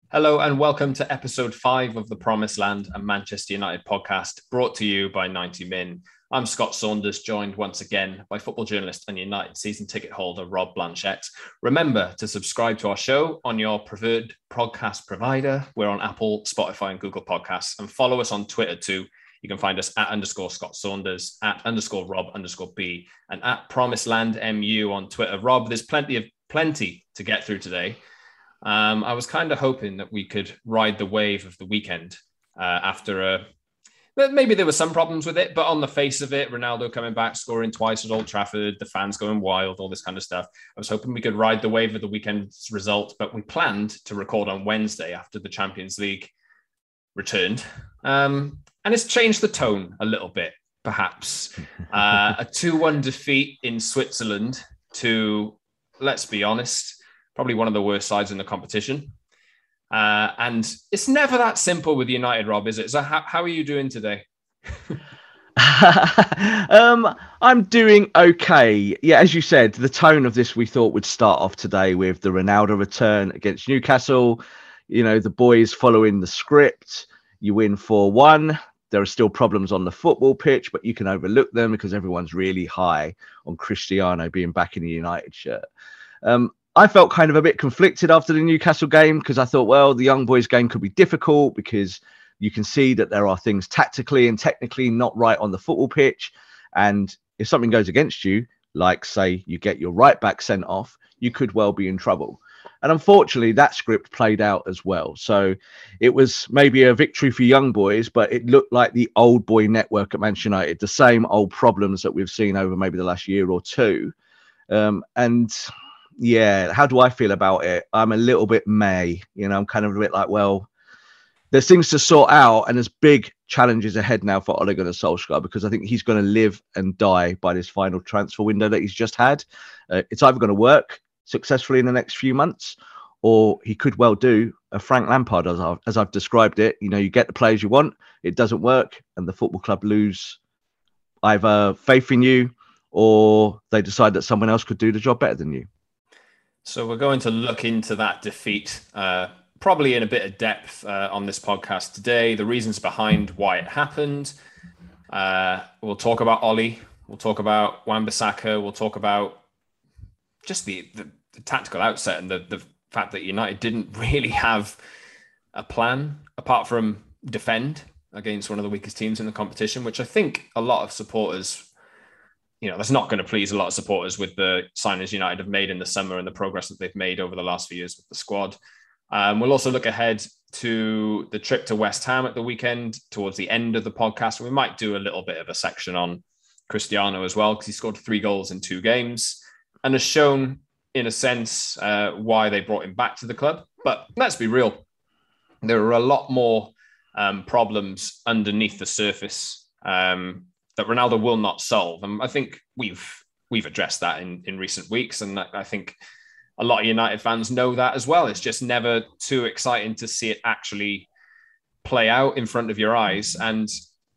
Hello and welcome to episode 5 of the Promised Land, a Manchester United podcast brought to you by 90 Min. I'm Scott Saunders, joined once again by football journalist and United season ticket holder Rob Blanchett. Remember to subscribe to our show on your preferred podcast provider. We're on Apple, Spotify and Google Podcasts, and follow us on Twitter too. You can find us at _Scott Saunders, at _Rob_B, and at Promised Land MU on Twitter. Rob, there's plenty to get through today. I was kind of hoping that we could ride the wave of the weekend after maybe there were some problems with it, but on the face of it, Ronaldo coming back, scoring twice at Old Trafford, the fans going wild, all this kind of stuff. I was hoping we could ride the wave of the weekend's result, but we planned to record on Wednesday after the Champions League returned. And it's changed the tone a little bit, perhaps. A 2-1 defeat in Switzerland to, let's be honest, probably one of the worst sides in the competition. And it's never that simple with United, Rob, is it? So how are you doing today? I'm doing okay. Yeah, as you said, the tone of this we thought would start off today with the Ronaldo return against Newcastle. You know, the boys following the script. You win 4-1. There are still problems on the football pitch, but you can overlook them because everyone's really high on Cristiano being back in the United shirt. I felt kind of a bit conflicted after the Newcastle game because I thought, well, the young boys game could be difficult because you can see that there are things tactically and technically not right on the football pitch. And if something goes against you, like say you get your right back sent off, you could well be in trouble. And unfortunately, that script played out as well. So it was maybe a victory for young boys, but it looked like the old boy network at Manchester United, the same old problems that we've seen over maybe the last year or two. Yeah, how do I feel about it? I'm a little bit I'm kind of a bit like, well, there's things to sort out and there's big challenges ahead now for Ole Gunnar Solskjaer because I think he's going to live and die by this final transfer window that he's just had. It's either going to work successfully in the next few months or he could well do a Frank Lampard as I've described it. You know, you get the players you want, it doesn't work and the football club lose either faith in you or they decide that someone else could do the job better than you. So we're going to look into that defeat probably in a bit of depth on this podcast today, the reasons behind why it happened. We'll talk about Ollie. We'll talk about Wan-Bissaka. We'll talk about just the tactical outset and the fact that United didn't really have a plan apart from defend against one of the weakest teams in the competition, which I think a lot of supporters, that's not going to please a lot of supporters with the signings United have made in the summer and the progress that they've made over the last few years with the squad. We'll also look ahead to the trip to West Ham at the weekend towards the end of the podcast. We might do a little bit of a section on Cristiano as well, because he scored 3 goals in 2 games and has shown, in a sense, why they brought him back to the club. But let's be real. There are a lot more problems underneath the surface that Ronaldo will not solve. And I think we've addressed that in recent weeks. And I think a lot of United fans know that as well. It's just never too exciting to see it actually play out in front of your eyes. And,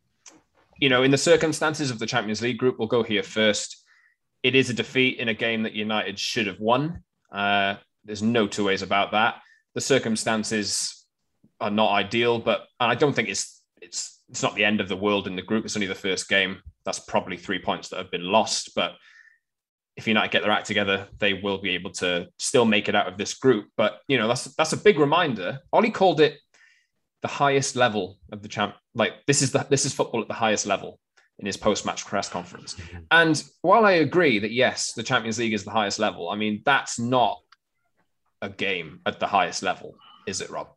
in the circumstances of the Champions League group, we'll go here first. It is a defeat in a game that United should have won. There's no two ways about that. The circumstances are not ideal, but I don't think it's not the end of the world in the group. It's only the first game. That's probably 3 points that have been lost. But if United get their act together, they will be able to still make it out of this group. But, that's a big reminder. Ollie called it the highest level of the champ. Like this is football at the highest level in his post-match press conference. And while I agree that, yes, the Champions League is the highest level, I mean, that's not a game at the highest level, is it, Rob?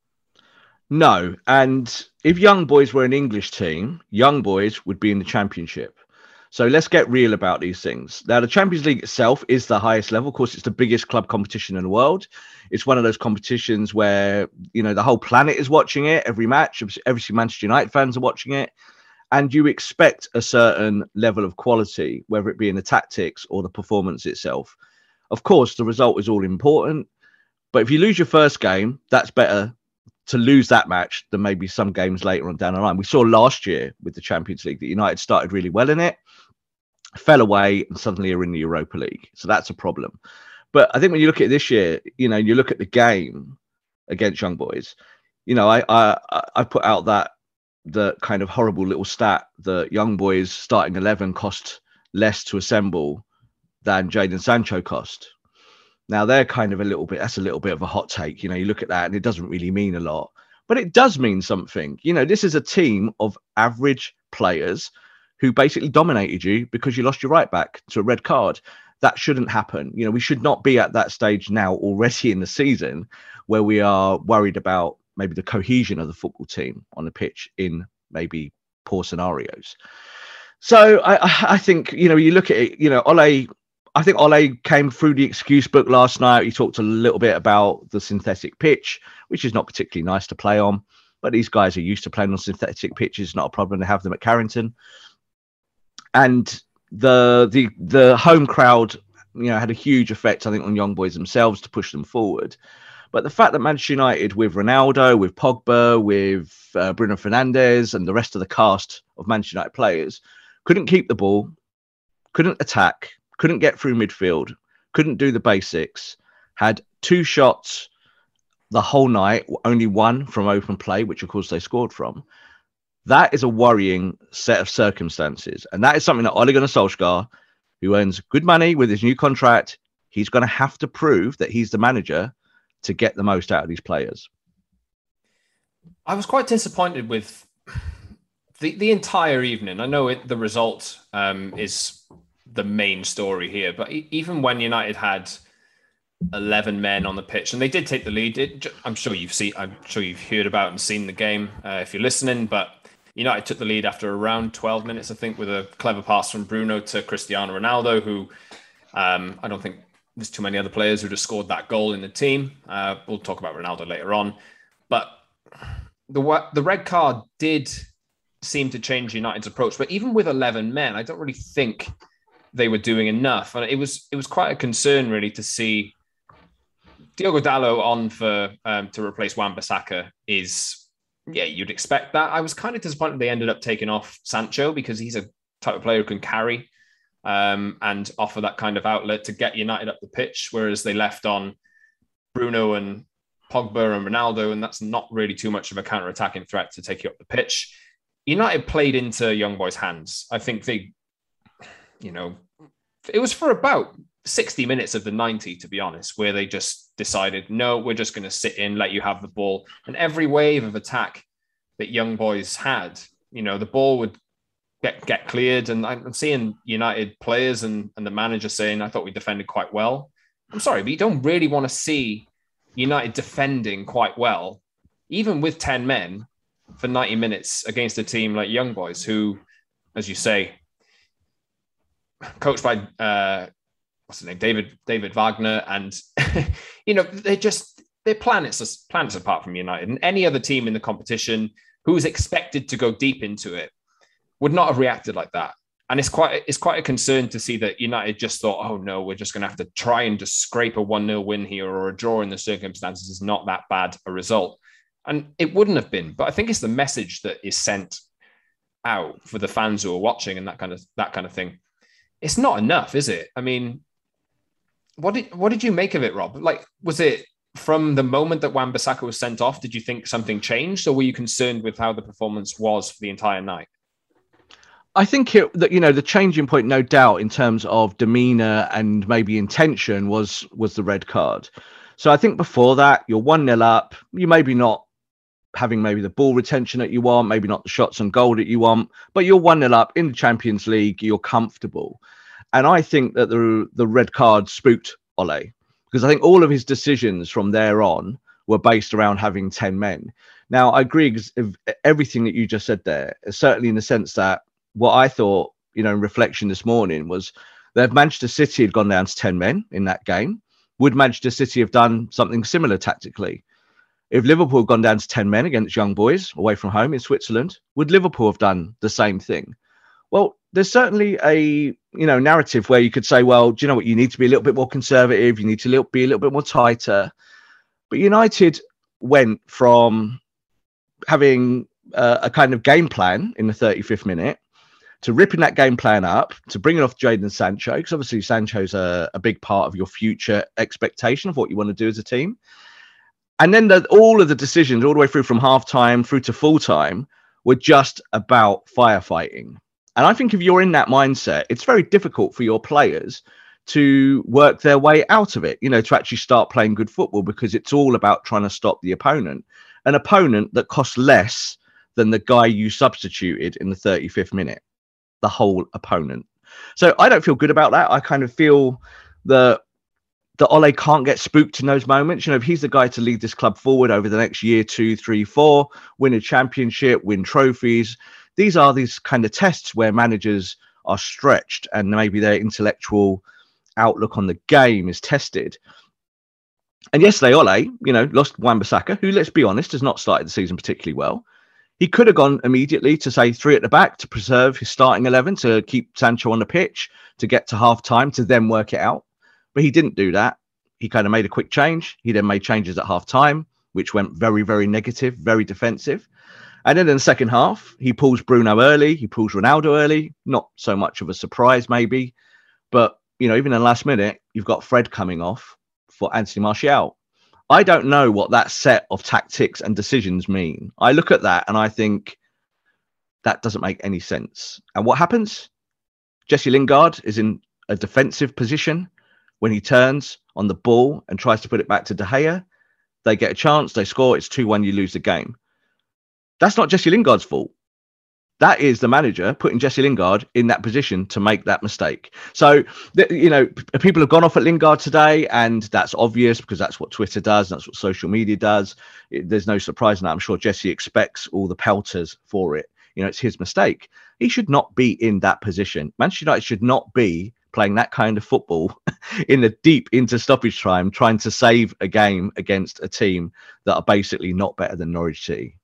No, and if Young Boys were an English team, Young Boys would be in the Championship. So let's get real about these things. Now, the Champions League itself is the highest level. Of course, it's the biggest club competition in the world. It's one of those competitions where, the whole planet is watching it, every match. Every Manchester United fans are watching it. And you expect a certain level of quality, whether it be in the tactics or the performance itself. Of course, the result is all important. But if you lose your first game, that's better to lose that match than maybe some games later on down the line. We saw last year with the Champions League that United started really well in it, fell away, and suddenly are in the Europa League. So that's a problem. But I think when you look at this year, you look at the game, against Young Boys. You know, I put out that the kind of horrible little stat that Young Boys starting 11 cost less to assemble than Jadon Sancho cost. Now they're kind of that's a little bit of a hot take. You know, you look at that and it doesn't really mean a lot, but it does mean something. You know, this is a team of average players who basically dominated you because you lost your right back to a red card. That shouldn't happen. You know, we should not be at that stage now already in the season where we are worried about maybe the cohesion of the football team on the pitch in maybe poor scenarios. So I think, you know, you look at it, you know, I think Ole came through the excuse book last night. He talked a little bit about the synthetic pitch, which is not particularly nice to play on, but these guys are used to playing on synthetic pitches. Not a problem to have them at Carrington. And the home crowd, you know, had a huge effect, I think, on Young Boys themselves to push them forward. But the fact that Manchester United, with Ronaldo, with Pogba, with Bruno Fernandes, and the rest of the cast of Manchester United players, couldn't keep the ball, couldn't attack, couldn't get through midfield, couldn't do the basics, had 2 shots the whole night, only 1 from open play, which of course they scored from. That is a worrying set of circumstances. And that is something that Ole Gunnar Solskjaer, who earns good money with his new contract, he's going to have to prove that he's the manager to get the most out of these players. I was quite disappointed with the entire evening. I know the result is the main story here, but even when United had 11 men on the pitch and they did take the lead, I'm sure you've heard about and seen the game if you're listening, but United took the lead after around 12 minutes, I think, with a clever pass from Bruno to Cristiano Ronaldo, who I don't think there's too many other players who just scored that goal in the team. We'll talk about Ronaldo later on. But the red card did seem to change United's approach. But even with 11 men, I don't really think they were doing enough. And it was quite a concern, really, to see Diogo Dalot on for to replace Wan-Bissaka is, yeah, you'd expect that. I was kind of disappointed they ended up taking off Sancho because he's a type of player who can carry and offer that kind of outlet to get United up the pitch, whereas they left on Bruno and Pogba and Ronaldo, and that's not really too much of a counter-attacking threat to take you up the pitch. United played into Young Boys' hands. I think they, you know, it was for about 60 minutes of the 90, to be honest, where they just decided, no, we're just going to sit in, let you have the ball. And every wave of attack that Young Boys had, you know, the ball would get cleared. And I'm seeing United players and the manager saying, I thought we defended quite well. I'm sorry, but you don't really want to see United defending quite well, even with 10 men for 90 minutes against a team like Young Boys, who, as you say, coached by what's his name, David Wagner, and you know, they're planets apart from United, and any other team in the competition who's expected to go deep into it would not have reacted like that. And it's quite a concern to see that United just thought, oh no, we're just going to have to try and just scrape a 1-0 win here, or a draw in the circumstances is not that bad a result. And it wouldn't have been, but I think it's the message that is sent out for the fans who are watching and that kind of thing. It's not enough, is it? I mean, what did you make of it, Rob? Like, was it from the moment that Wan-Bissaka was sent off, did you think something changed, or were you concerned with how the performance was for the entire night? I think that, you know, the changing point, no doubt, in terms of demeanour and maybe intention was the red card. So I think before that, you're 1-0 up. You maybe not having maybe the ball retention that you want, maybe not the shots on goal that you want, but you're 1-0 up in the Champions League. You're comfortable. And I think that the red card spooked Ole, because I think all of his decisions from there on were based around having 10 men. Now, I agree with everything that you just said there, certainly in the sense that what I thought, you know, in reflection this morning was that if Manchester City had gone down to 10 men in that game, would Manchester City have done something similar tactically? If Liverpool had gone down to 10 men against Young Boys away from home in Switzerland, would Liverpool have done the same thing? Well, there's certainly a, you know, narrative where you could say, well, do you know what? You need to be a little bit more conservative. You need to be a little bit more tighter. But United went from having a kind of game plan in the 35th minute to ripping that game plan up, to bringing off Jadon Sancho, because obviously Sancho's a big part of your future expectation of what you want to do as a team. And then all of the decisions, all the way through from half-time through to full-time, were just about firefighting. And I think if you're in that mindset, it's very difficult for your players to work their way out of it, to actually start playing good football, because it's all about trying to stop the opponent. An opponent that costs less than the guy you substituted in the 35th minute, the whole opponent. So I don't feel good about that. I kind of feel that Ole can't get spooked in those moments. If he's the guy to lead this club forward over the next year, 2, 3, 4, win a championship, win trophies. These are these kind of tests where managers are stretched and maybe their intellectual outlook on the game is tested. And yesterday, Ole, lost Wan-Bissaka, who, let's be honest, has not started the season particularly well. He could have gone immediately to, say, 3 at the back to preserve his starting 11, to keep Sancho on the pitch, to get to half-time, to then work it out. But he didn't do that. He kind of made a quick change. He then made changes at half-time, which went very, very negative, very defensive. And then in the second half, he pulls Bruno early. He pulls Ronaldo early. Not so much of a surprise, maybe. But, even in the last minute, you've got Fred coming off for Anthony Martial. I don't know what that set of tactics and decisions mean. I look at that and I think that doesn't make any sense. And what happens? Jesse Lingard is in a defensive position. When he turns on the ball and tries to put it back to De Gea, they get a chance, they score, it's 2-1, you lose the game. That's not Jesse Lingard's fault. That is the manager putting Jesse Lingard in that position to make that mistake. So, people have gone off at Lingard today, and that's obvious because that's what Twitter does. That's what social media does. There's no surprise in that. I'm sure Jesse expects all the pelters for it. It's his mistake. He should not be in that position. Manchester United should not be playing that kind of football in the deep into stoppage time, trying to save a game against a team that are basically not better than Norwich City.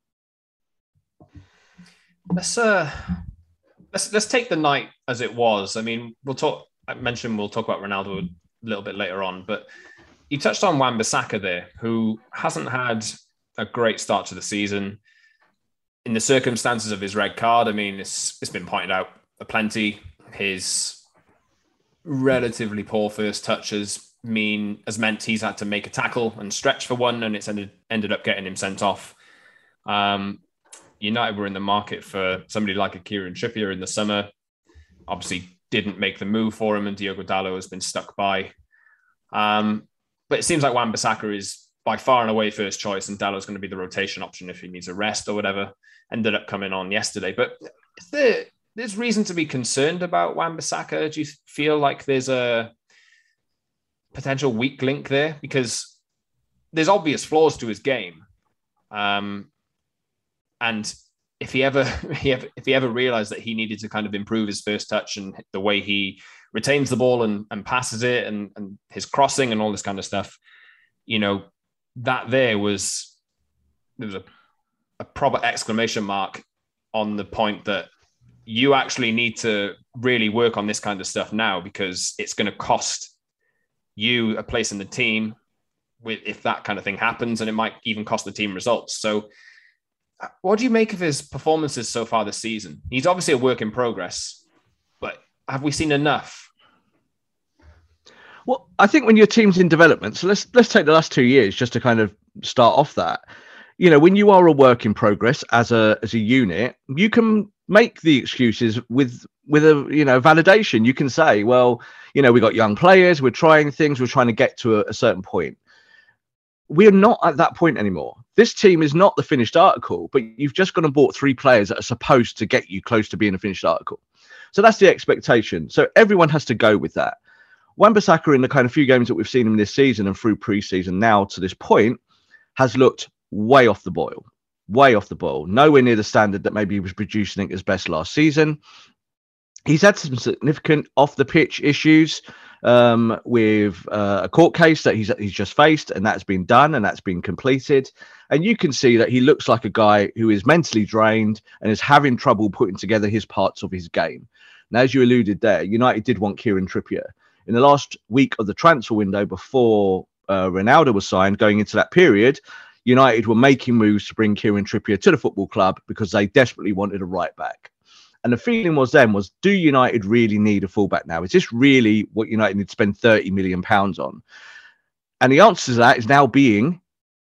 Let's take the night as it was. I mean, we'll talk about Ronaldo a little bit later on, but you touched on Wan-Bissaka there, who hasn't had a great start to the season. In the circumstances of his red card, I mean, it's been pointed out aplenty. His relatively poor first touches has meant he's had to make a tackle and stretch for one, and it's ended up getting him sent off. United were in the market for somebody like a Kieran Trippier in the summer. Obviously didn't make the move for him, and Diogo Dalot has been stuck by. But it seems like Wan-Bissaka is by far and away first choice, and Dalot's going to be the rotation option if he needs a rest or whatever. Ended up coming on yesterday. But there's reason to be concerned about Wan-Bissaka. Do you feel like there's a potential weak link there? Because there's obvious flaws to his game. And if he ever realized that he needed to kind of improve his first touch and the way he retains the ball and passes it and his crossing and all this kind of stuff, that there was a proper exclamation mark on the point that you actually need to really work on this kind of stuff now, because it's going to cost you a place in the team if that kind of thing happens, and it might even cost the team results. So what do you make of his performances so far this season? He's obviously a work in progress, but have we seen enough? Well, I think when your team's in development, so let's take the last 2 years just to kind of start off that. When you are a work in progress as a unit, you can make the excuses with a validation. You can say, well, we got young players, we're trying things, we're trying to get to a certain point. We're not at that point anymore. This team is not the finished article, but you've just gone and bought 3 players that are supposed to get you close to being a finished article. So that's the expectation. So everyone has to go with that. Wan-Bissaka, in the kind of few games that we've seen him this season and through pre-season now to this point, has looked way off the boil. Nowhere near the standard that maybe he was producing at his best last season. He's had some significant off-the-pitch issues with a court case that he's just faced, and that's been done and that's been completed. And you can see that he looks like a guy who is mentally drained and is having trouble putting together his parts of his game. Now, as you alluded there, United did want Kieran Trippier. In the last week of the transfer window before Ronaldo was signed, going into that period, United were making moves to bring Kieran Trippier to the football club because they desperately wanted a right back. And the feeling was, do United really need a fullback now? Is this really what United need to spend £30 million on? And the answer to that is now being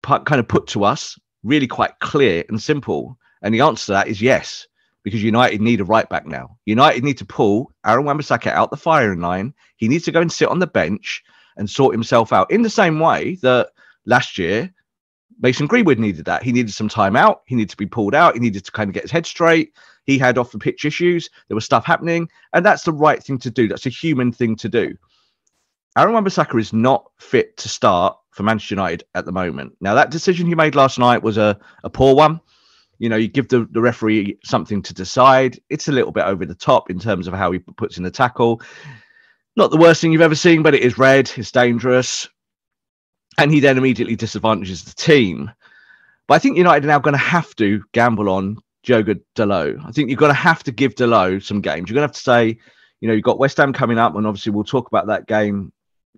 kind of put to us really quite clear and simple. And the answer to that is yes, because United need a right back now. United need to pull Aaron Wan-Bissaka out the firing line. He needs to go and sit on the bench and sort himself out in the same way that last year Mason Greenwood needed that. He needed some time out. He needed to be pulled out. He needed to kind of get his head straight. He had off the pitch issues. There was stuff happening. And that's the right thing to do. That's a human thing to do. Aaron Wan-Bissaka is not fit to start for Manchester United at the moment. Now, that decision he made last night was a poor one. You know, you give the referee something to decide. It's a little bit over the top in terms of how he puts in the tackle. Not the worst thing you've ever seen, but it is red. It's dangerous. And he then immediately disadvantages the team. But I think United are now going to have to gamble on Diogo Dalot. I think you're going to have to give Dalot some games. You're going to have to say, you know, you've got West Ham coming up, and obviously we'll talk about that game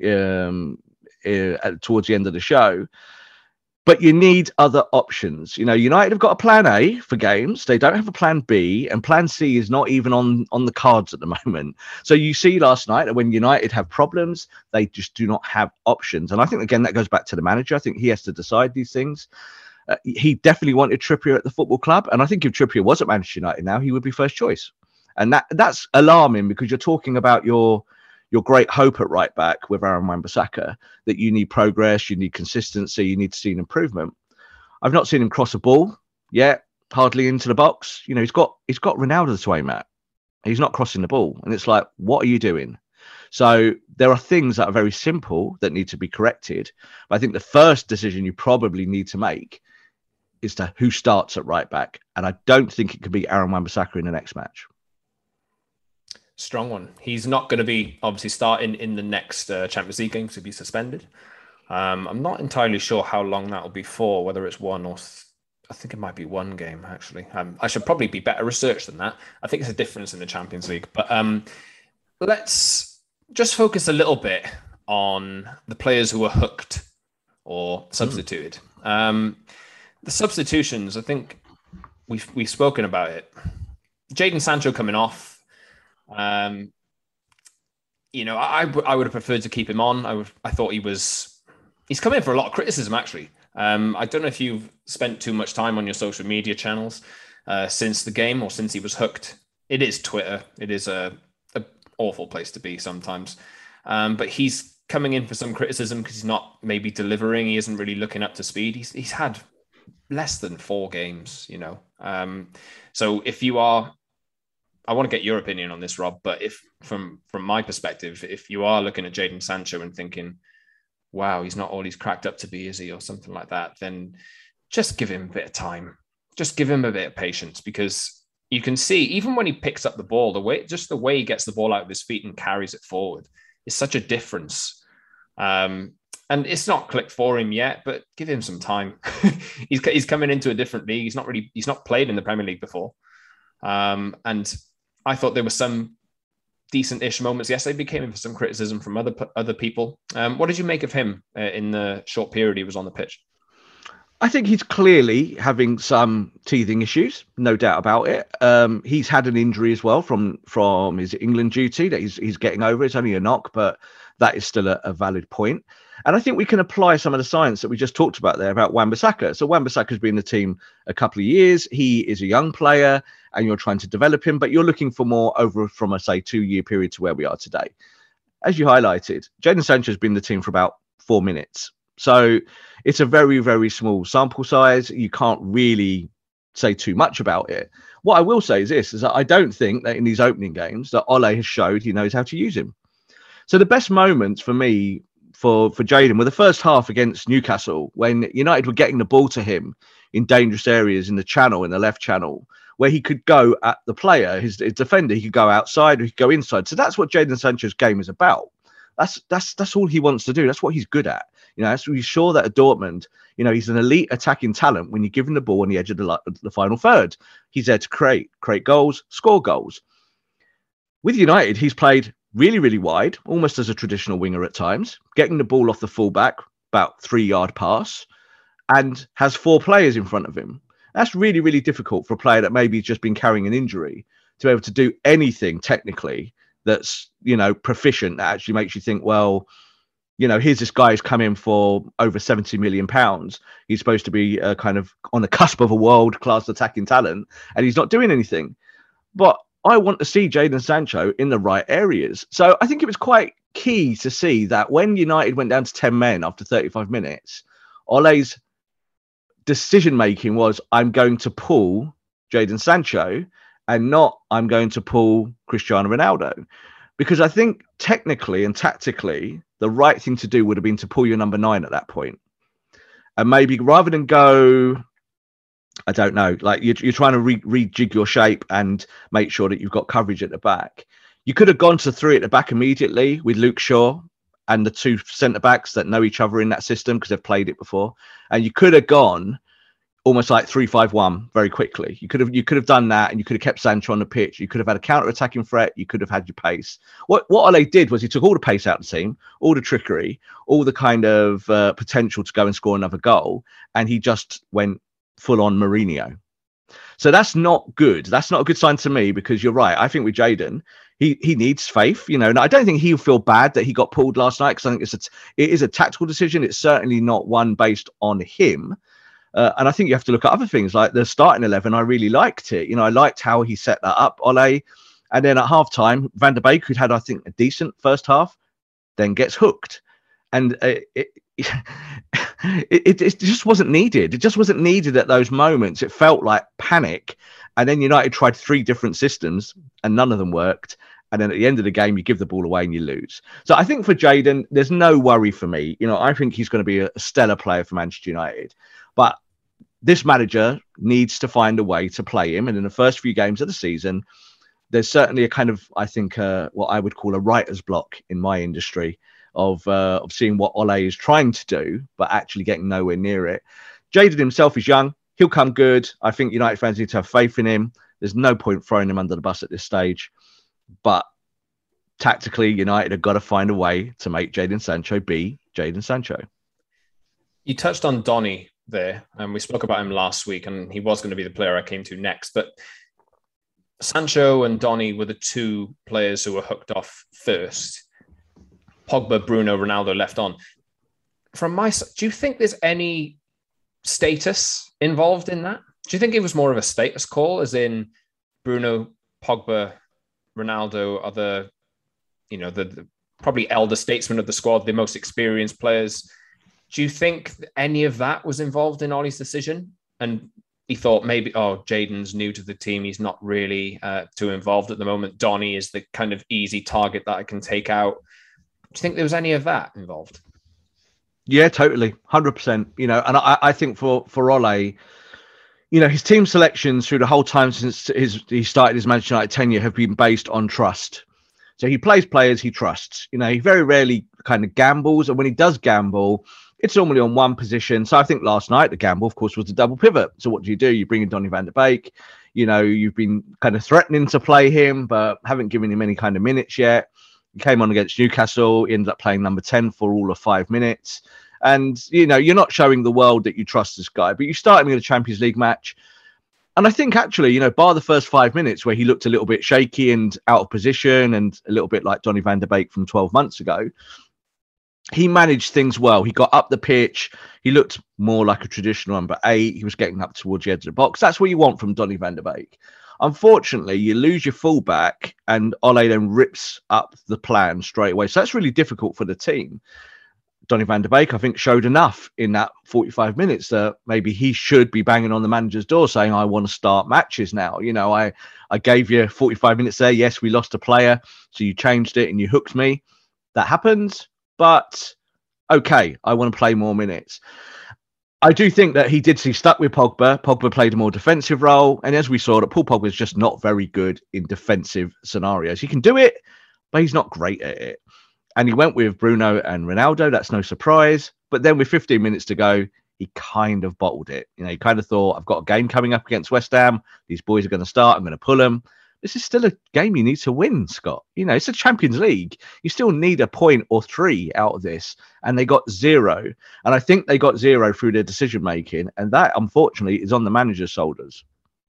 towards the end of the show. But you need other options. You know, United have got a plan A for games. They don't have a plan B, and plan C is not even on the cards at the moment. So you see last night that when United have problems, they just do not have options. And I think, again, that goes back to the manager. I think he has to decide these things. He definitely wanted Trippier at the football club. And I think if Trippier was at Manchester United now, he would be first choice. And that's alarming, because you're talking about your great hope at right back with Aaron Wan-Bissaka, that you need progress, you need consistency, you need to see an improvement. I've not seen him cross a ball yet, hardly into the box. You know, he's got Ronaldo to aim at. He's not crossing the ball. And it's like, what are you doing? So there are things that are very simple that need to be corrected. But I think the first decision you probably need to make is to who starts at right back. And I don't think it could be Aaron Wan-Bissaka in the next match. Strong one. He's not going to be obviously starting in the next Champions League game to be suspended. I'm not entirely sure how long that will be for, whether it's one or I think it might be one game, actually. I should probably be better researched than that. I think it's a difference in the Champions League. But let's just focus a little bit on the players who were hooked or substituted. The substitutions, I think we've spoken about it. Jadon Sancho coming off. You know, I would have preferred to keep him on. I thought he's come in for a lot of criticism, actually. I don't know if you've spent too much time on your social media channels since the game or since he was hooked. It is Twitter. It is a awful place to be sometimes. But he's coming in for some criticism because he's not maybe delivering. He isn't really looking up to speed. He's had less than 4 games, you know. So if you are, I want to get your opinion on this, Rob, but if from my perspective, if you are looking at Jadon Sancho and thinking, wow, he's not all he's cracked up to be, is he, or something like that, then just give him a bit of time. Just give him a bit of patience, because you can see, even when he picks up the ball, the way he gets the ball out of his feet and carries it forward is such a difference. And it's not clicked for him yet, but give him some time. He's coming into a different league. He's not played in the Premier League before. And I thought there were some decent-ish moments yesterday. He came in for some criticism from other people. What did you make of him in the short period he was on the pitch? I think he's clearly having some teething issues, no doubt about it. He's had an injury as well from his England duty that he's getting over. It's only a knock, but that is still a valid point. And I think we can apply some of the science that we just talked about there about Wan-Bissaka. So Wan-Bissaka's been in the team a couple of years. He is a young player and you're trying to develop him, but you're looking for more over from a, say, 2-year period to where we are today. As you highlighted, Jadon Sancho has been in the team for about 4 minutes. So it's a very, very small sample size. You can't really say too much about it. What I will say is this, is that I don't think that in these opening games that Ole has showed he knows how to use him. So the best moments for me for Jadon were the first half against Newcastle, when United were getting the ball to him in dangerous areas in the channel, in the left channel, where he could go at the player, his defender. He could go outside or he could go inside. So that's what Jadon Sancho's game is about. That's all he wants to do. That's what he's good at. You know, we're sure that at Dortmund, you know, he's an elite attacking talent when you give him the ball on the edge of the final third. He's there to create goals, score goals. With United, he's played really, really wide, almost as a traditional winger at times, getting the ball off the fullback, about 3-yard pass, and has 4 players in front of him. That's really, really difficult for a player that maybe just been carrying an injury to be able to do anything technically that's, you know, proficient, that actually makes you think, well, Here's this guy who's come in for over £70 million. He's supposed to be kind of on the cusp of a world-class attacking talent, and he's not doing anything. But I want to see Jadon Sancho in the right areas. So I think it was quite key to see that when United went down to 10 men after 35 minutes, Ole's decision-making was, I'm going to pull Jadon Sancho and not I'm going to pull Cristiano Ronaldo. Because I think technically and tactically, the right thing to do would have been to pull your number 9 at that point. And maybe rather than go, I don't know, like you're trying to rejig your shape and make sure that you've got coverage at the back. You could have gone to 3 at the back immediately with Luke Shaw and the 2 centre-backs that know each other in that system because they've played it before. And you could have gone almost like 3-5-1 very quickly. You could have done that, and you could have kept Sancho on the pitch. You could have had a counter-attacking threat. You could have had your pace. What Ole did was he took all the pace out of the team, all the trickery, all the kind of potential to go and score another goal, and he just went full-on Mourinho. So that's not good. That's not a good sign to me, because you're right. I think with Jadon, he needs faith, and I don't think he'll feel bad that he got pulled last night, because I think it is a tactical decision. It's certainly not one based on him. And I think you have to look at other things like the starting 11. I really liked it. I liked how he set that up, Ole. And then at halftime, Van der Beek, who'd had, I think, a decent first half, then gets hooked. And it just wasn't needed. It just wasn't needed at those moments. It felt like panic. And then United tried 3 different systems and none of them worked. And then at the end of the game, you give the ball away and you lose. So I think for Jadon, there's no worry for me. I think he's going to be a stellar player for Manchester United. But this manager needs to find a way to play him. And in the first few games of the season, there's certainly a kind of, I think, what I would call a writer's block in my industry of seeing what Ole is trying to do, but actually getting nowhere near it. Jadon himself is young. He'll come good. I think United fans need to have faith in him. There's no point throwing him under the bus at this stage. But tactically, United have got to find a way to make Jadon Sancho be Jadon Sancho. You touched on Donny there, and we spoke about him last week, and he was going to be the player I came to next. But Sancho and Donny were the 2 players who were hooked off first. Pogba, Bruno, Ronaldo left on. From my side, do you think there's any status involved in that? Do you think it was more of a status call, as in Bruno, Pogba, Ronaldo are the probably elder statesmen of the squad, the most experienced players? Do you think any of that was involved in Ole's decision? And he thought maybe, Jadon's new to the team. He's not really too involved at the moment. Donny is the kind of easy target that I can take out. Do you think there was any of that involved? Yeah, totally. 100%. And I think for Ole, his team selections through the whole time since he started his Manchester United tenure have been based on trust. So he plays players he trusts. He very rarely kind of gambles. And when he does gamble, it's normally on one position. So I think last night, the gamble, of course, was the double pivot. So what do? You bring in Donny van der Beek. You've been kind of threatening to play him, but haven't given him any kind of minutes yet. He came on against Newcastle, he ended up playing number 10 for all of 5 minutes. And, you're not showing the world that you trust this guy, but you start him in a Champions League match. And I think actually, bar the first 5 minutes where he looked a little bit shaky and out of position and a little bit like Donny van der Beek from 12 months ago, he managed things well. He got up the pitch. He looked more like a traditional number 8. He was getting up towards the edge of the box. That's what you want from Donny van der Beek. Unfortunately, you lose your fullback and Ole then rips up the plan straight away. So that's really difficult for the team. Donny van der Beek, I think, showed enough in that 45 minutes that maybe he should be banging on the manager's door saying, I want to start matches now. I gave you 45 minutes there. Yes, we lost a player. So you changed it and you hooked me. That happens. But okay, I want to play more minutes. I do think that he did see stuck with Pogba. Pogba played a more defensive role. And as we saw, that Paul Pogba is just not very good in defensive scenarios. He can do it, but he's not great at it. And he went with Bruno and Ronaldo. That's no surprise. But then with 15 minutes to go, he kind of bottled it. He kind of thought, I've got a game coming up against West Ham. These boys are going to start. I'm going to pull them. This is still a game you need to win, Scott. It's a Champions League. You still need a point or 3 out of this. And they got 0. And I think they got 0 through their decision-making. And that, unfortunately, is on the manager's shoulders.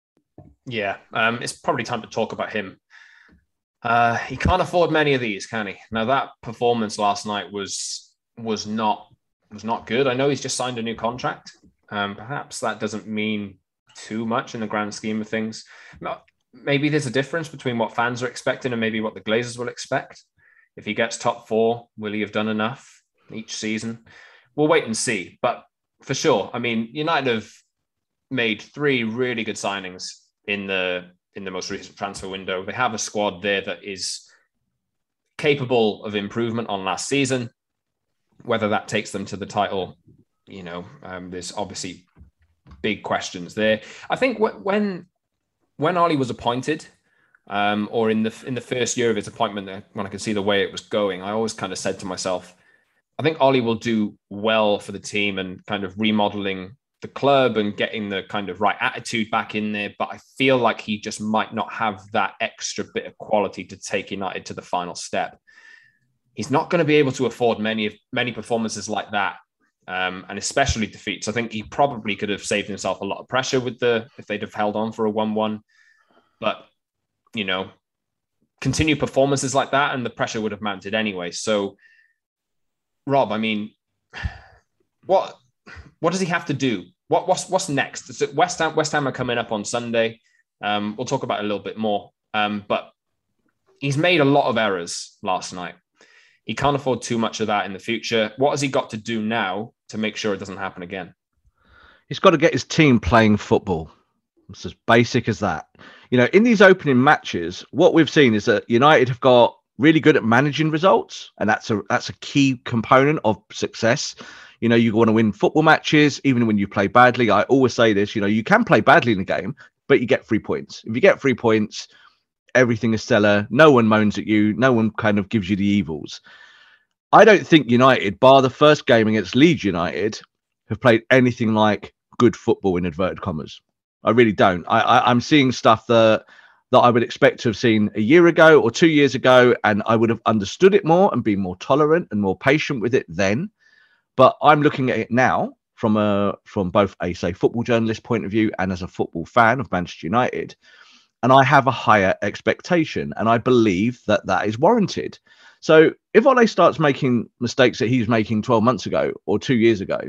Yeah, it's probably time to talk about him. He can't afford many of these, can he? Now, that performance last night was was not good. I know he's just signed a new contract. Perhaps that doesn't mean too much in the grand scheme of things. Maybe there's a difference between what fans are expecting and maybe what the Glazers will expect. If he gets top 4, will he have done enough each season? We'll wait and see. But for sure, I mean, United have made 3 really good signings in the most recent transfer window. They have a squad there that is capable of improvement on last season. Whether that takes them to the title, there's obviously big questions there. I think when Ollie was appointed, or in the first year of his appointment, when I could see the way it was going, I always kind of said to myself, I think Ollie will do well for the team and kind of remodeling the club and getting the kind of right attitude back in there. But I feel like he just might not have that extra bit of quality to take United to the final step. He's not going to be able to afford many performances like that, and especially defeats. I think he probably could have saved himself a lot of pressure if they'd have held on for a 1-1. But, continued performances like that and the pressure would have mounted anyway. So, Rob, I mean, what does he have to do? What's next? Is it West Ham are coming up on Sunday. We'll talk about it a little bit more. But he's made a lot of errors last night. He can't afford too much of that in the future. What has he got to do now to make sure it doesn't happen again? He's got to get his team playing football. It's as basic as that. In these opening matches, what we've seen is that United have got really good at managing results, and that's a key component of success. You want to win football matches, even when you play badly. I always say this, you can play badly in a game, but you get 3 points. If you get 3 points, everything is stellar. No one moans at you. No one kind of gives you the evils. I don't think United, bar the first game against Leeds United, have played anything like good football in inverted commas. I really don't. I'm seeing stuff that I would expect to have seen a year ago or 2 years ago, and I would have understood it more and been more tolerant and more patient with it then. But I'm looking at it now from both a football journalist point of view and as a football fan of Manchester United, and I have a higher expectation, and I believe that is warranted. So if Ole starts making mistakes that he was making 12 months ago or 2 years ago,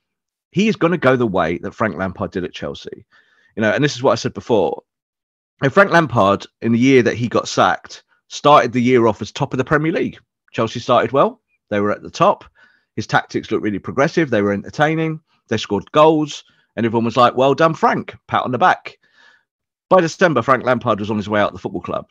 he is going to go the way that Frank Lampard did at Chelsea. And this is what I said before. If Frank Lampard, in the year that he got sacked, started the year off as top of the Premier League, Chelsea started well. They were at the top. His tactics looked really progressive. They were entertaining. They scored goals. And everyone was like, well done, Frank. Pat on the back. By December, Frank Lampard was on his way out of the football club.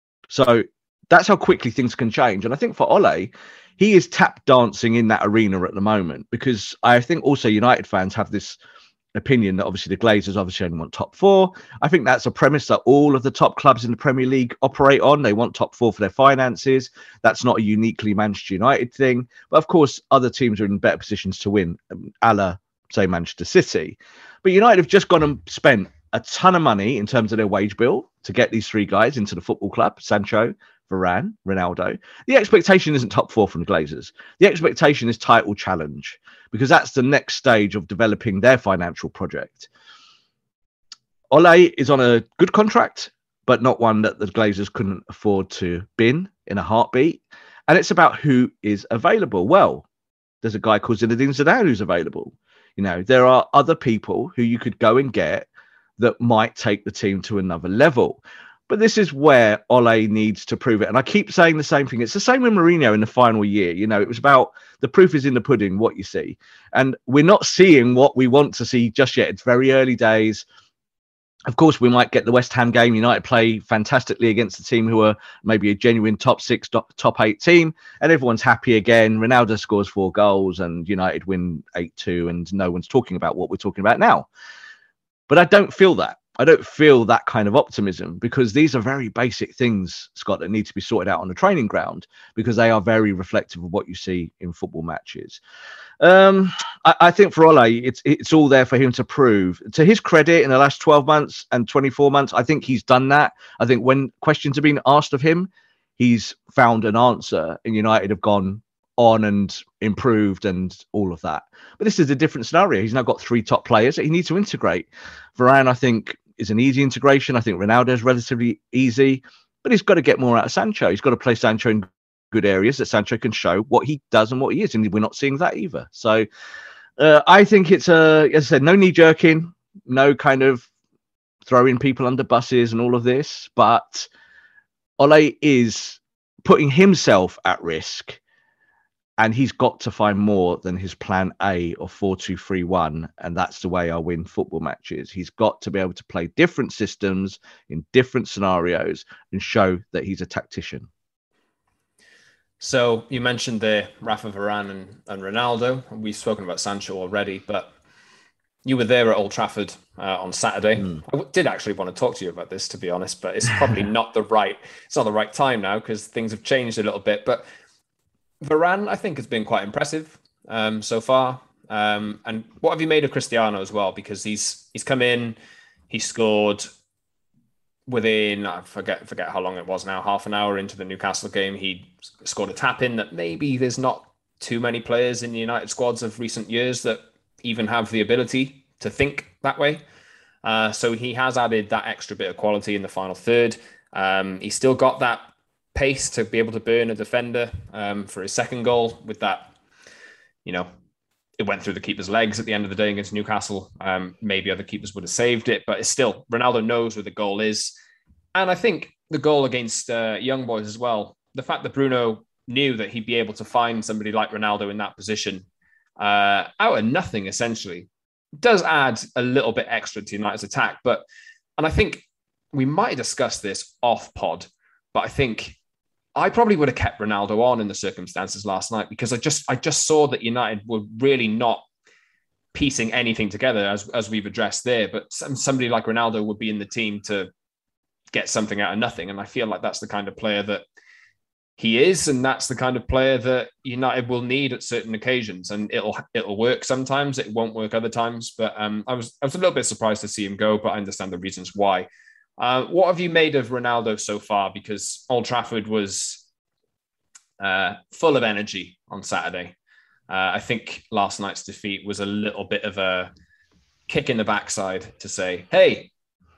So that's how quickly things can change. And I think for Ole, he is tap dancing in that arena at the moment, because I think also United fans have this opinion that obviously the Glazers obviously only want top 4. I think that's a premise that all of the top clubs in the Premier League operate on. They want top 4 for their finances. That's not a uniquely Manchester United thing. But of course, other teams are in better positions to win, a la, say, Manchester City. But United have just gone and spent a ton of money in terms of their wage bill to get these 3 guys into the football club: Sancho, Varane, Ronaldo. The expectation isn't top 4 from the Glazers. The expectation is title challenge, because that's the next stage of developing their financial project. Ole is on a good contract, but not one that the Glazers couldn't afford to bin in a heartbeat. And it's about who is available. Well, there's a guy called Zinedine Zidane who's available. There are other people who you could go and get that might take the team to another level. But this is where Ole needs to prove it. And I keep saying the same thing. It's the same with Mourinho in the final year. It was about the proof is in the pudding, what you see. And we're not seeing what we want to see just yet. It's very early days. Of course, we might get the West Ham game. United play fantastically against a team who are maybe a genuine top 6, top 8 team. And everyone's happy again. Ronaldo scores 4 goals and United win 8-2. And no one's talking about what we're talking about now. But I don't feel that. I don't feel that kind of optimism, because these are very basic things, Scott, that need to be sorted out on the training ground, because they are very reflective of what you see in football matches. I think for Ole, it's all there for him to prove. To his credit, in the last 12 months and 24 months, I think he's done that. I think when questions have been asked of him, he's found an answer, and United have gone on and improved and all of that. But this is a different scenario. He's now got 3 top players that he needs to integrate. Varane, I think, is an easy integration. I think Ronaldo is relatively easy, but he's got to get more out of Sancho. He's got to play Sancho in good areas that Sancho can show what he does and what he is, and we're not seeing that either. So I think it's as I said, no knee jerking, no kind of throwing people under buses and all of this, but Ole is putting himself at risk, and he's got to find more than his plan A of 4-2-3-1, and that's the way I win football matches. He's got to be able to play different systems in different scenarios and show that he's a tactician. So you mentioned the Rafa Varane and Ronaldo. We've spoken about Sancho already, but you were there at Old Trafford on Saturday. I did actually want to talk to you about this, to be honest, but it's probably not the right time now because things have changed a little bit. But Varane, I think, has been quite impressive so far. And what have you made of Cristiano as well? Because he's come in, he scored within, I forget how long it was now, half an hour into the Newcastle game. He scored a tap-in that maybe there's not too many players in the United squads of recent years that even have the ability to think that way. So he has added that extra bit of quality in the final third. He's still got that pace to be able to burn a defender for his second goal with that, it went through the keeper's legs at the end of the day against Newcastle. Maybe other keepers would have saved it, but it's still, Ronaldo knows where the goal is. And I think the goal against Young Boys as well, the fact that Bruno knew that he'd be able to find somebody like Ronaldo in that position out of nothing, essentially, does add a little bit extra to United's attack. And I think we might have discussed this off pod, but I think I probably would have kept Ronaldo on in the circumstances last night because I just saw that United were really not piecing anything together as we've addressed there. But somebody like Ronaldo would be in the team to get something out of nothing. And I feel like that's the kind of player that he is. And that's the kind of player that United will need at certain occasions. And it'll work sometimes. It won't work other times. But I was a little bit surprised to see him go, but I understand the reasons why. What have you made of Ronaldo so far? Because Old Trafford was full of energy on Saturday. I think last night's defeat was a little bit of a kick in the backside to say, hey,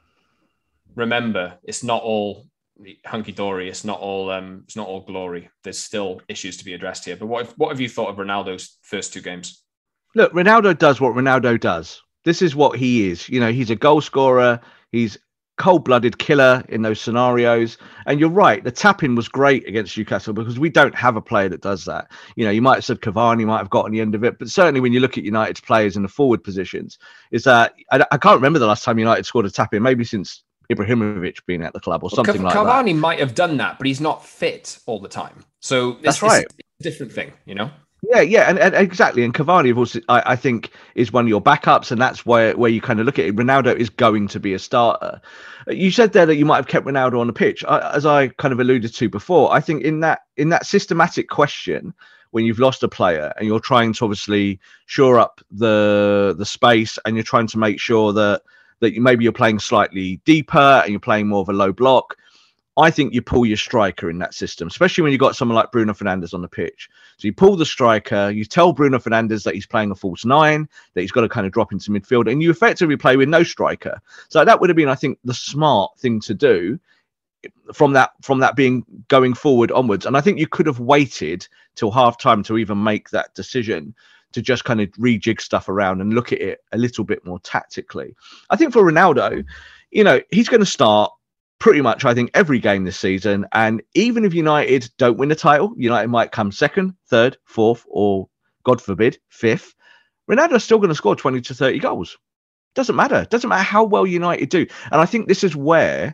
remember, it's not all hunky-dory. It's not all glory. There's still issues to be addressed here. But what have you thought of Ronaldo's first two games? Look, Ronaldo does what Ronaldo does. This is what he is. He's a goal scorer. He's cold-blooded killer in those scenarios. And you're right, the tap-in was great against Newcastle because we don't have a player that does that. You might have said Cavani might have got on the end of it, but certainly when you look at United's players in the forward positions, is that I can't remember the last time United scored a tap-in, maybe since Ibrahimovic being at the club or something like that. Cavani might have done that, but he's not fit all the time. So that's right. It's a different thing, Yeah, and exactly. And Cavani, of course, I think is one of your backups, and that's where you kind of look at it. Ronaldo is going to be a starter. You said there that you might have kept Ronaldo on the pitch. As I kind of alluded to before, I think in that systematic question, when you've lost a player and you're trying to obviously shore up the space, and you're trying to make sure that maybe you're playing slightly deeper and you're playing more of a low block, I think you pull your striker in that system, especially when you've got someone like Bruno Fernandes on the pitch. So you pull the striker, you tell Bruno Fernandes that he's playing a false nine, that he's got to kind of drop into midfield, and you effectively play with no striker. So that would have been, I think, the smart thing to do from that being going forward onwards. And I think you could have waited till half time to even make that decision, to just kind of rejig stuff around and look at it a little bit more tactically. I think for Ronaldo, he's going to start pretty much, I think, every game this season. And even if United don't win the title, United might come second, third, fourth, or God forbid, fifth. Ronaldo's still going to score 20 to 30 goals. Doesn't matter. Doesn't matter how well United do. And I think this is where,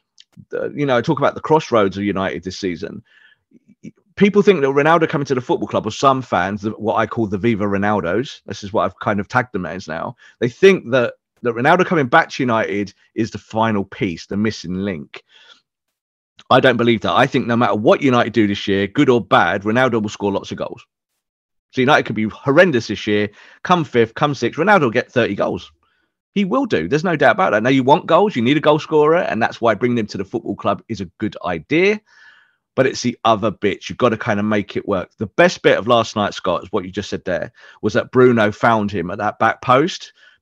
I talk about the crossroads of United this season. People think that Ronaldo coming to the football club, or some fans, what I call the Viva Ronaldos, this is what I've kind of tagged them as now, they think that Ronaldo coming back to United is the final piece, the missing link. I don't believe that. I think no matter what United do this year, good or bad, Ronaldo will score lots of goals. So United could be horrendous this year. Come fifth, come sixth, Ronaldo will get 30 goals. He will do. There's no doubt about that. Now, you want goals, you need a goal scorer, and that's why bringing him to the football club is a good idea. But it's the other bits. You've got to kind of make it work. The best bit of last night, Scott, is what you just said there, was that Bruno found him at that back post,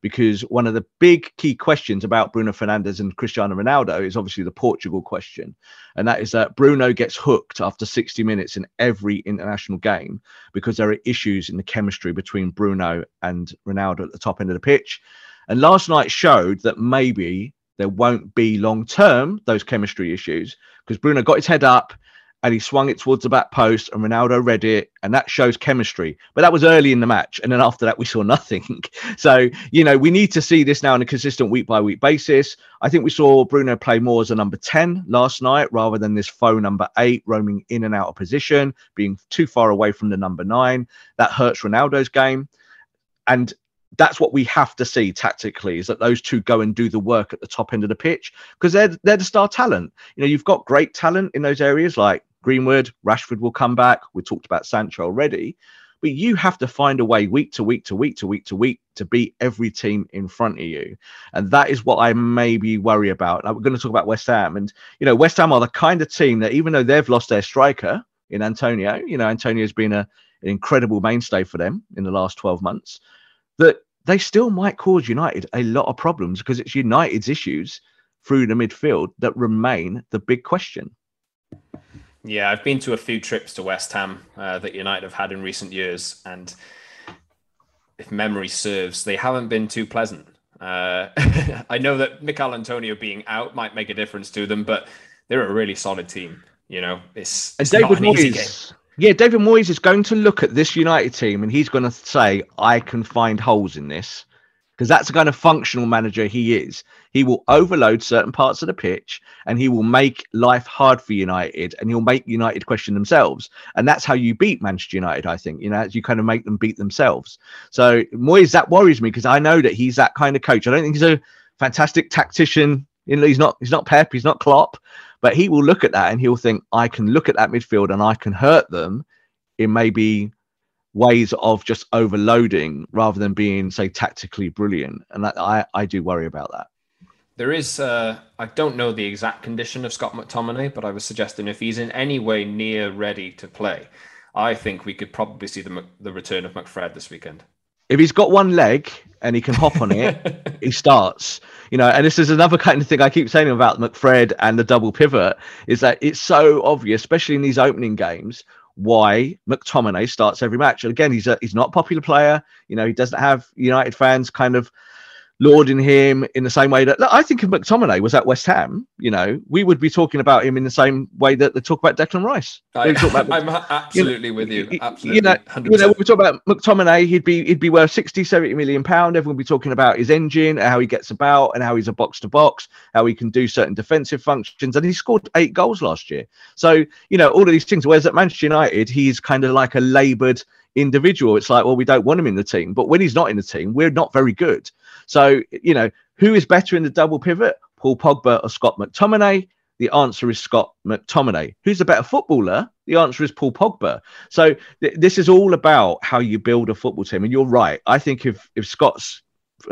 because one of the big key questions about Bruno Fernandes and Cristiano Ronaldo is obviously the Portugal question. And that is that Bruno gets hooked after 60 minutes in every international game because there are issues in the chemistry between Bruno and Ronaldo at the top end of the pitch. And last night showed that maybe there won't be long-term those chemistry issues, because Bruno got his head up and he swung it towards the back post and Ronaldo read it, and that shows chemistry. But that was early in the match. And then after that, we saw nothing. So, you know, we need to see this now on a consistent week-by-week basis. I think we saw Bruno play more as a number 10 last night rather than this faux number 8 roaming in and out of position, being too far away from the number 9. That hurts Ronaldo's game. And that's what we have to see tactically, is that those two go and do the work at the top end of the pitch, because they're the star talent. You know, you've got great talent in those areas like Greenwood, Rashford will come back. We talked about Sancho already, but you have to find a way week to week to week to week to week to beat every team in front of you. And that is what I maybe worry about. Now, we're going to talk about West Ham, and, you know, West Ham are the kind of team that even though they've lost their striker in Antonio, you know, Antonio's been an incredible mainstay for them in the last 12 months, that they still might cause United a lot of problems, because it's United's issues through the midfield that remain the big question. Yeah, I've been to a few trips to West Ham that United have had in recent years, and if memory serves, they haven't been too pleasant. I know that Mikel Antonio being out might make a difference to them, but they're a really solid team. You know, it's David not an easy game. Yeah, David Moyes is going to look at this United team and he's going to say, I can find holes in this, because that's the kind of functional manager he is. He will overload certain parts of the pitch and he will make life hard for United, and he'll make United question themselves. And that's how you beat Manchester United, I think. You know, you kind of make them beat themselves. So Moyes, that worries me, because I know that he's that kind of coach. I don't think he's a fantastic tactician. You know, he's not Pep, he's not Klopp, but he will look at that and he'll think, I can look at that midfield and I can hurt them in maybe ways of just overloading rather than being, say, tactically brilliant. And that, I do worry about that. There is, I don't know the exact condition of Scott McTominay, but I was suggesting if he's in any way near ready to play, I think we could probably see the return of McFred this weekend. If he's got one leg and he can hop on it, he starts. You know, and this is another kind of thing I keep saying about McFred and the double pivot, is that it's so obvious, especially in these opening games, why McTominay starts every match. And again, he's not a popular player. You know, he doesn't have United fans kind of lauding him in the same way that, look, I think if McTominay was at West Ham, you know, we would be talking about him in the same way that they talk about Declan Rice. I'm absolutely with you. Absolutely. You know, when we talk about McTominay, he'd be worth 60, 70 million pound. Everyone would be talking about his engine, how he gets about, and how he's a box to box, how he can do certain defensive functions. And he scored 8 goals last year. So, you know, all of these things. Whereas at Manchester United, he's kind of like a laboured individual. It's like, well, we don't want him in the team, but when he's not in the team, we're not very good. So, you know, who is better in the double pivot, Paul Pogba or Scott McTominay? The answer is Scott McTominay. Who's the better footballer? The answer is Paul Pogba. So this is all about how you build a football team. And you're right. I think if Scott's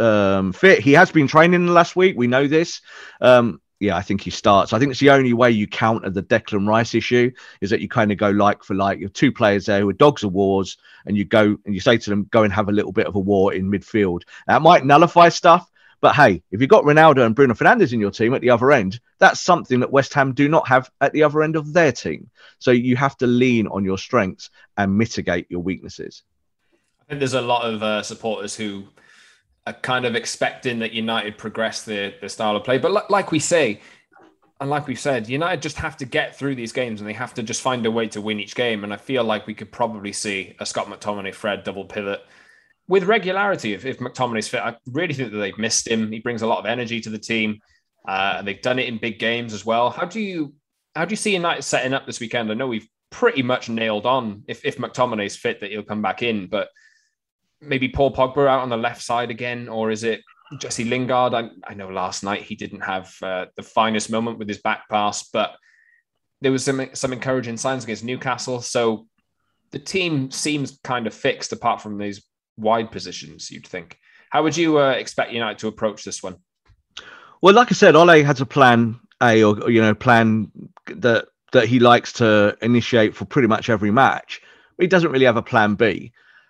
fit, he has been training the last week. We know this. Yeah, I think he starts. I think it's the only way you counter the Declan Rice issue, is that you kind of go like for like. You have 2 players there who are dogs of wars, and you go and you say to them, go and have a little bit of a war in midfield. That might nullify stuff, but hey, if you've got Ronaldo and Bruno Fernandes in your team at the other end, that's something that West Ham do not have at the other end of their team. So you have to lean on your strengths and mitigate your weaknesses. I think there's a lot of supporters who are kind of expecting that United progress their style of play. But like we say, and like we've said, United just have to get through these games and they have to just find a way to win each game. And I feel like we could probably see a Scott McTominay, Fred double pivot with regularity. If McTominay's fit, I really think that they've missed him. He brings a lot of energy to the team. And they've done it in big games as well. How do you see United setting up this weekend? I know we've pretty much nailed on if McTominay's fit that he'll come back in, but maybe Paul Pogba out on the left side again, or is it Jesse Lingard? I know last night he didn't have the finest moment with his back pass, but there was some encouraging signs against Newcastle. So the team seems kind of fixed apart from these wide positions, you'd think. How would you expect United to approach this one? Well, like I said, Ole has a plan A, or, you know, plan that he likes to initiate for pretty much every match. But he doesn't really have a plan B.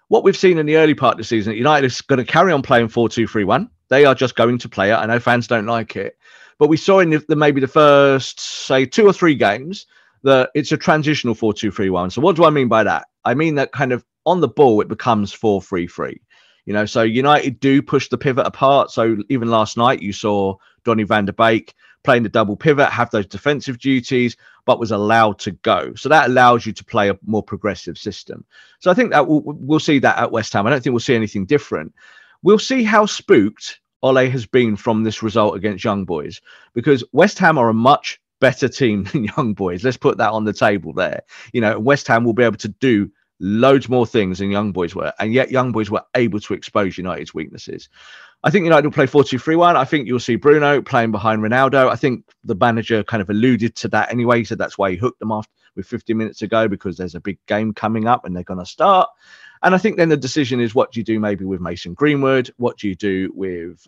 what we've seen in the early part of the season, United is going to carry on playing 4-2-3-1. They are just going to play it. I know fans don't like it, but we saw in maybe the first, say, 2 or 3 games that it's a transitional 4-2-3-1. So what do I mean by that? I mean that kind of on the ball, it becomes 4-3-3. So United do push the pivot apart. So even last night, you saw Donny van der Beek playing the double pivot, have those defensive duties, but was allowed to go. So that allows you to play a more progressive system. So I think that we'll see that at West Ham. I don't think we'll see anything different. We'll see how spooked Ole has been from this result against Young Boys, because West Ham are a much better team than Young Boys. Let's put that on the table there. West Ham will be able to do loads more things than Young Boys were, and yet Young Boys were able to expose United's weaknesses. I think United will play 4-2-3-1. I think you'll see Bruno playing behind Ronaldo. I think the manager kind of alluded to that anyway. He said that's why he hooked them off with 50 minutes ago, because there's a big game coming up and they're going to start. And I think then the decision is, what do you do maybe with Mason Greenwood? What do you do with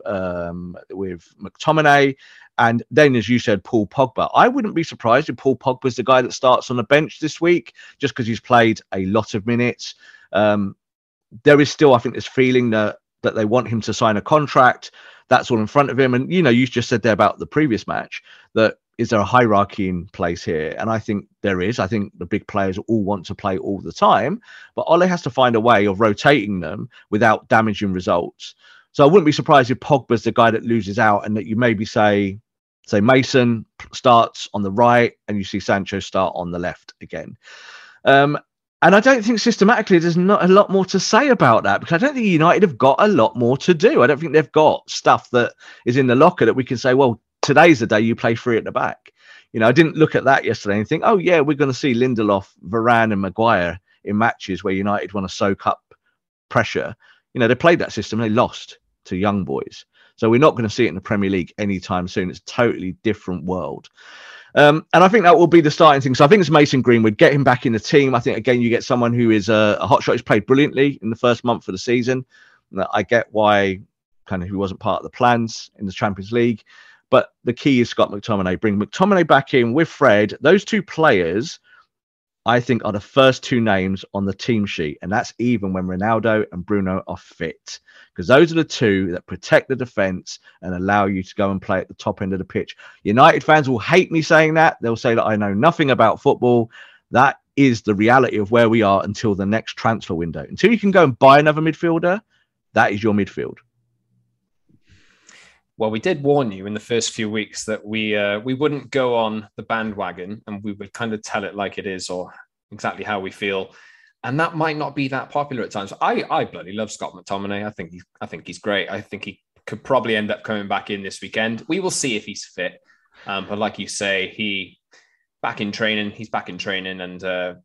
McTominay? And then, as you said, Paul Pogba. I wouldn't be surprised if Paul Pogba's the guy that starts on the bench this week, just because he's played a lot of minutes. There is still, I think, this feeling that they want him to sign a contract. That's all in front of him. And, you just said there about the previous match, that is there a hierarchy in place here? And I think there is. I think the big players all want to play all the time, but Ole has to find a way of rotating them without damaging results. So I wouldn't be surprised if Pogba's the guy that loses out, and that you maybe say Mason starts on the right and you see Sancho start on the left again. And I don't think systematically there's not a lot more to say about that, because I don't think United have got a lot more to do. I don't think they've got stuff that is in the locker that we can say, well, today's the day you play 3 at the back. I didn't look at that yesterday and think, oh, yeah, we're going to see Lindelof, Varane and Maguire in matches where United want to soak up pressure. They played that system. They lost to Young Boys. So we're not going to see it in the Premier League anytime soon. It's a totally different world. And I think that will be the starting thing. So I think it's Mason Greenwood. Get him back in the team. I think, again, you get someone who is a hotshot. He's played brilliantly in the first month of the season. I get why kind of he wasn't part of the plans in the Champions League. But the key is Scott McTominay. Bring McTominay back in with Fred. Those 2 players, I think, are the first 2 names on the team sheet. And that's even when Ronaldo and Bruno are fit, because those are the 2 that protect the defence and allow you to go and play at the top end of the pitch. United fans will hate me saying that. They'll say that I know nothing about football. That is the reality of where we are until the next transfer window. Until you can go and buy another midfielder, that is your midfield. Well, we did warn you in the first few weeks that we wouldn't go on the bandwagon, and we would kind of tell it like it is, or exactly how we feel. And that might not be that popular at times. I bloody love Scott McTominay. I think he's great. I think he could probably end up coming back in this weekend. We will see if he's fit. But like you say, he's back in training, and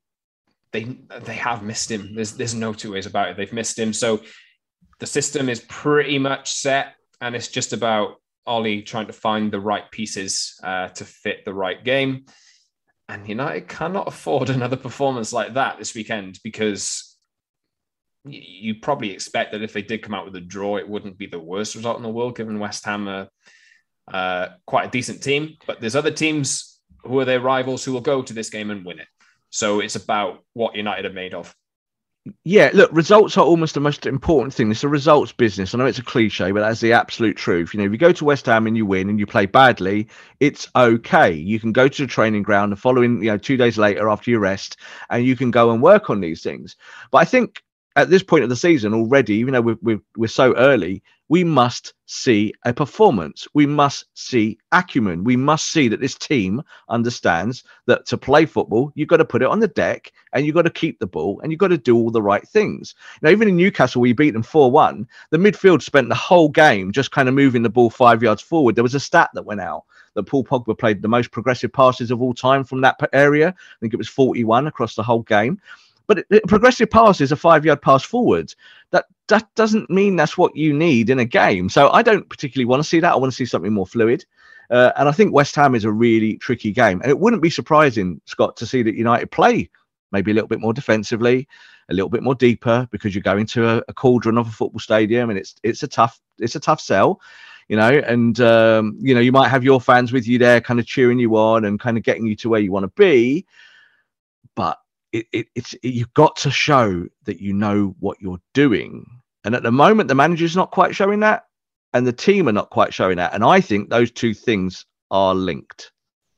they have missed him. There's no 2 ways about it. They've missed him. So the system is pretty much set. And it's just about Ole trying to find the right pieces to fit the right game. And United cannot afford another performance like that this weekend, because you probably expect that if they did come out with a draw, it wouldn't be the worst result in the world, given West Ham are quite a decent team. But there's other teams who are their rivals who will go to this game and win it. So it's about what United are made of. Yeah, look, results are almost the most important thing. It's a results business. I know it's a cliche, but that's the absolute truth. If you go to West Ham and you win and you play badly, it's okay. You can go to the training ground the following, 2 days later after your rest, and you can go and work on these things. But I think at this point of the season already, even though we're so early, we must see a performance. We must see acumen. We must see that this team understands that to play football, you've got to put it on the deck and you've got to keep the ball and you've got to do all the right things. Even in Newcastle, we beat them 4-1. The midfield spent the whole game just kind of moving the ball 5 yards forward. There was a stat that went out that Paul Pogba played the most progressive passes of all time from that area. I think it was 41 across the whole game. But progressive pass is a 5-yard pass forward. That doesn't mean that's what you need in a game. So I don't particularly want to see that. I want to see something more fluid. And I think West Ham is a really tricky game. And it wouldn't be surprising, Scott, to see that United play maybe a little bit more defensively, a little bit more deeper, because you're going to a cauldron of a football stadium, and it's a tough sell. And you might have your fans with you there kind of cheering you on and kind of getting you to where you want to be. But you've got to show that you know what you're doing. And at the moment, the manager's not quite showing that, and the team are not quite showing that. And I think those two things are linked.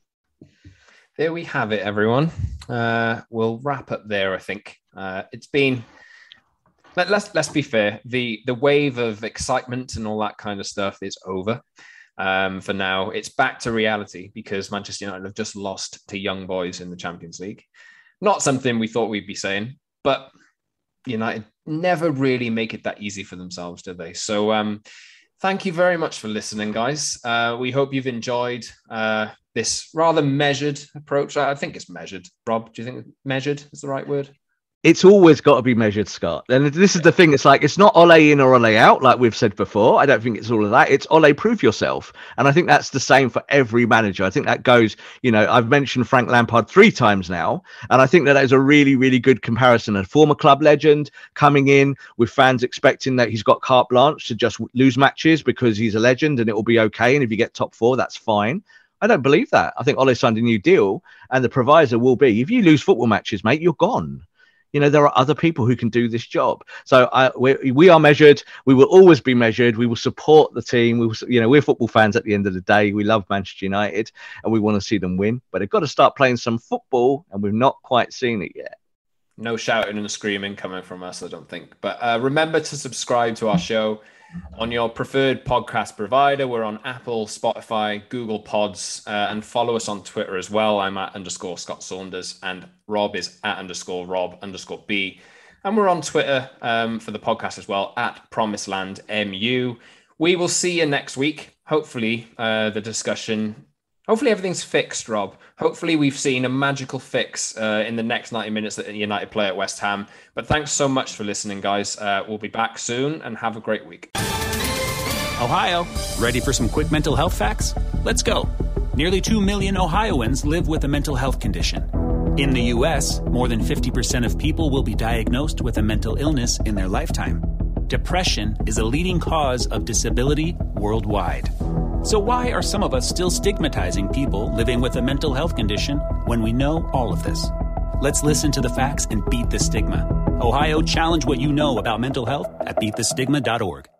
There we have it, everyone. We'll wrap up there, I think. It's been... Let's be fair. The wave of excitement and all that kind of stuff is over. For now, it's back to reality because Manchester United have just lost to Young Boys in the Champions League. Not something we thought we'd be saying, but United never really make it that easy for themselves, do they? So thank you very much for listening, guys. We hope you've enjoyed this rather measured approach. I think it's measured. Rob, do you think measured is the right word? It's always got to be measured, Scott. And this is the thing. It's like, it's not Ole in or Ole out, like we've said before. I don't think it's all of that. It's Ole, prove yourself. And I think that's the same for every manager. I think that goes, I've mentioned Frank Lampard 3 times now. And I think that is a really, really good comparison. A former club legend coming in with fans expecting that he's got carte blanche to just lose matches because he's a legend and it will be okay. And if you get top 4, that's fine. I don't believe that. I think Ole signed a new deal and the proviso will be, if you lose football matches, mate, you're gone. There are other people who can do this job. So we are measured. We will always be measured. We will support the team. We're football fans at the end of the day. We love Manchester United and we want to see them win. But they've got to start playing some football and we've not quite seen it yet. No shouting and screaming coming from us, I don't think. But remember to subscribe to our show on your preferred podcast provider. We're on Apple, Spotify, Google Pods, and follow us on Twitter as well. I'm at _Scott Saunders and Rob is at _Rob_B. And we're on Twitter for the podcast as well at PromiseLandMU. We will see you next week. Hopefully hopefully everything's fixed, Rob. Hopefully we've seen a magical fix in the next 90 minutes that United play at West Ham. But thanks so much for listening, guys. We'll be back soon and have a great week. Ohio, ready for some quick mental health facts? Let's go. Nearly 2 million Ohioans live with a mental health condition. In the U.S., more than 50% of people will be diagnosed with a mental illness in their lifetime. Depression is a leading cause of disability worldwide. So why are some of us still stigmatizing people living with a mental health condition when we know all of this? Let's listen to the facts and beat the stigma. Ohio, challenge what you know about mental health at beatthestigma.org.